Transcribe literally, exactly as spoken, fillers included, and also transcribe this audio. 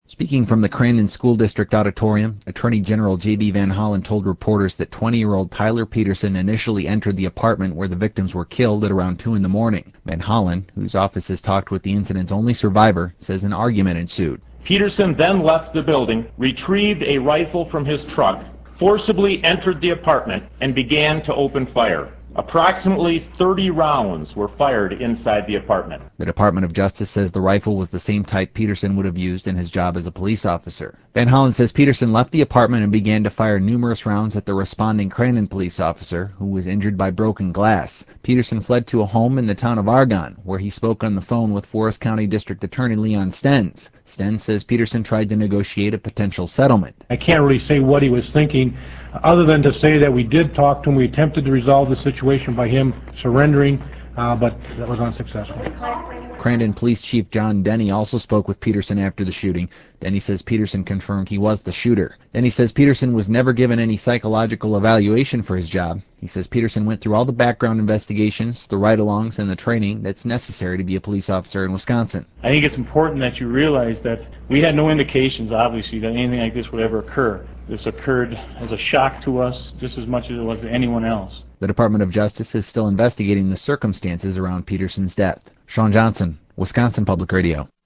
Speaking from the Crandon School District Auditorium, Attorney General J B Van Hollen told reporters that twenty-year-old Tyler Peterson initially entered the apartment where the victims were killed at around two in the morning. Van Hollen, whose office has talked with the incident's only survivor, says an argument ensued. Peterson then left the building, retrieved a rifle from his truck, forcibly entered the apartment, and began to open fire. Approximately thirty rounds were fired inside the apartment. The Department of Justice says the rifle was the same type Peterson would have used in his job as a police officer. Van Hollen says Peterson left the apartment and began to fire numerous rounds at the responding Crandon police officer, who was injured by broken glass. Peterson fled to a home in the town of Argonne, where he spoke on the phone with Forest County District Attorney Leon Stenz. Stenz says Peterson tried to negotiate a potential settlement. I can't really say what he was thinking, other than to say that we did talk to him. We attempted to resolve the situation by him surrendering, uh, but that was unsuccessful. Crandon Police Chief John Denny also spoke with Peterson after the shooting. Denny says Peterson confirmed he was the shooter. Denny says Peterson was never given any psychological evaluation for his job. He says Peterson went through all the background investigations, the ride-alongs, and the training that's necessary to be a police officer in Wisconsin. I think it's important that you realize that we had no indications, obviously, that anything like this would ever occur. This occurred as a shock to us just as much as it was to anyone else. The Department of Justice is still investigating the circumstances around Peterson's death. Sean Johnson, Wisconsin Public Radio.